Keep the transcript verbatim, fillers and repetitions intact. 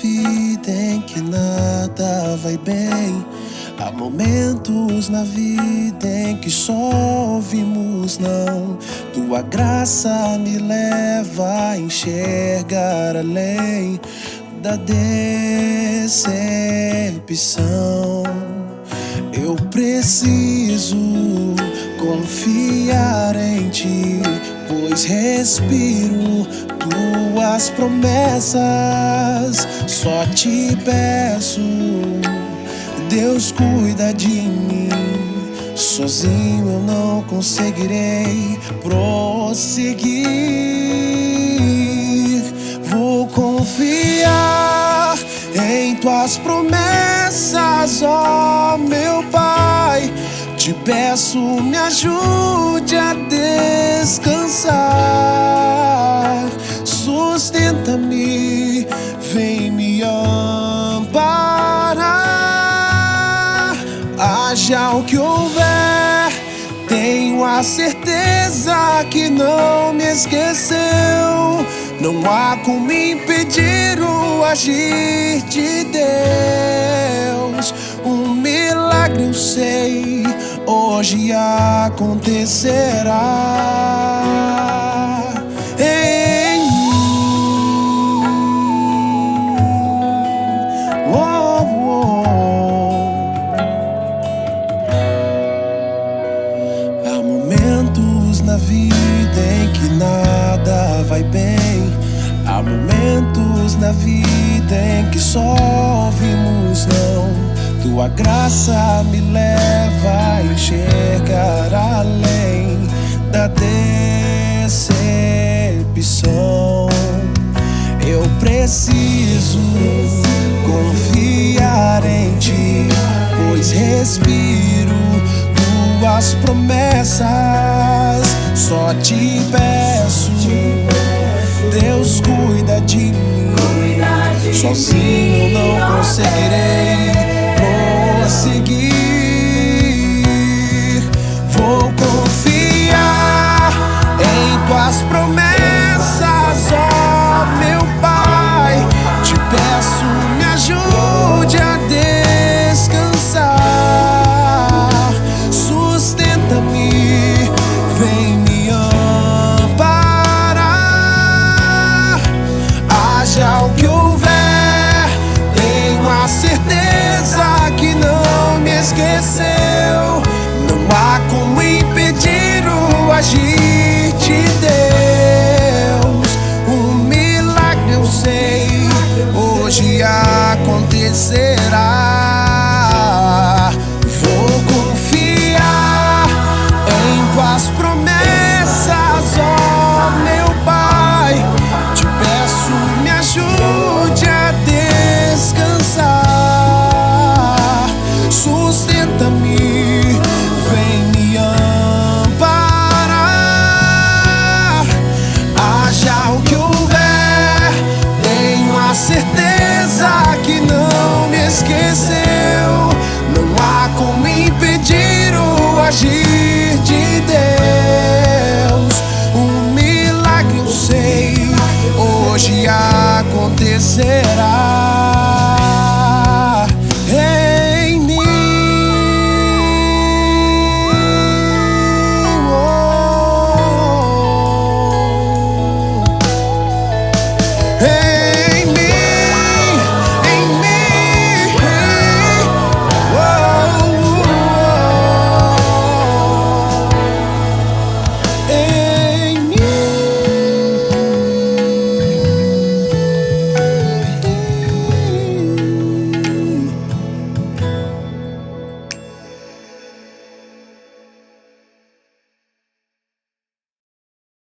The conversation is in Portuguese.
vida em que nada vai bem. Há momentos na vida em que só ouvimos não. Tua graça me leva a enxergar além da decepção. Eu preciso confiar em ti, pois respiro tuas promessas. Só te peço, Deus, cuida de mim. Sozinho eu não conseguirei prosseguir. Vou confiar em tuas promessas, ó meu Pai. Te peço, me ajude a descansar. Sustenta-me, vem me amparar. Haja o que houver, tenho a certeza que não me esqueceu. Não há como impedir o agir de Deus. Um milagre eu sei, hoje acontecerá em mim. Oh, oh. Há momentos na vida em que nada vai bem. Há momentos na vida em que só ouvimos não. Tua graça me leva a enxergar além da decepção. Eu preciso confiar em ti, pois respiro tuas promessas. Só te peço, Deus, cuida de mim. Sozinho não conseguirei prosseguir. Vou confiar em tuas promessas, ó meu Pai. Te peço, me ajude a descansar. Sustenta-me, vem me amparar. Haja o que houver, tenho a certeza que não me esqueceu. Não há como impedir o agir de Deus. Um milagre eu sei, hoje acontecerá. Vou confiar em tuas promessas, ó meu Pai. Te peço, me ajude a descansar. Sustenta-me, vem me amparar. Haja o que houver, tenho a certeza que não me esqueceu. Não há como impedir o agir de Deus. Um milagre eu sei, hoje acontecerá.